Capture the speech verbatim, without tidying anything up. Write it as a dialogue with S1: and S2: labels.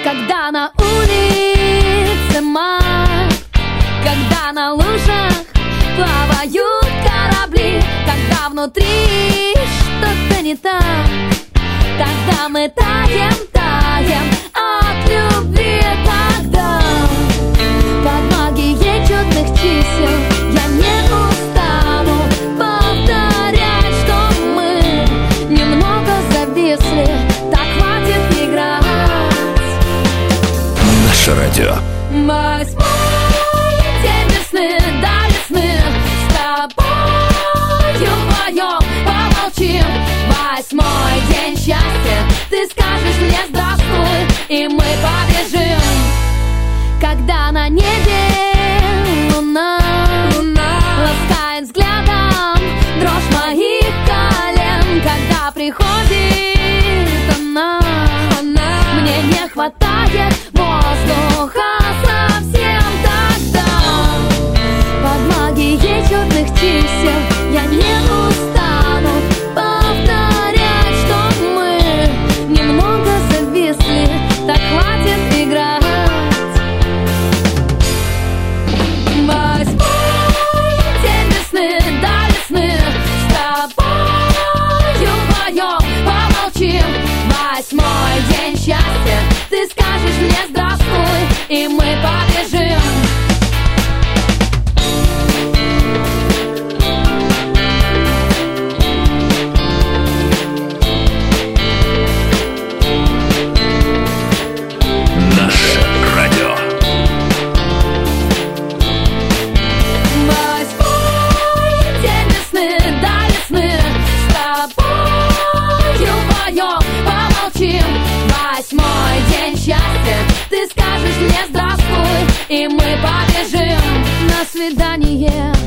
S1: Когда на улице май, когда на лужах плавают корабли, когда внутри что-то не так, тогда мы таем, таем от любви. Тогда под магией чудных чисел я не устану повторять, что мы немного зависли, так хватит играть.
S2: Наше радио.
S1: Восьмой день весны, до весны с тобою вдвоем помолчим. Восьмой день счастья, ты скажешь мне здравствуй, и мы побежим. Когда на небе луна, луна ласкает взглядом дрожь моих колен, когда приходит она, она мне не хватает воздуха совсем. Тогда под магией чудных чисел я не устану повторять, что мы немного зависли, так хватит играть. Восьмой день весны, до весны с тобою вдвоем помолчим. Восьмой день счастья, ты скажешь мне здравствуй, и мы побежим.
S2: Наше радио.
S1: Восьмой день весны, до весны с тобою вдвоем помолчим. Восьмой день счастья, ты скажешь мне здравствуй, и мы побежим на свидание.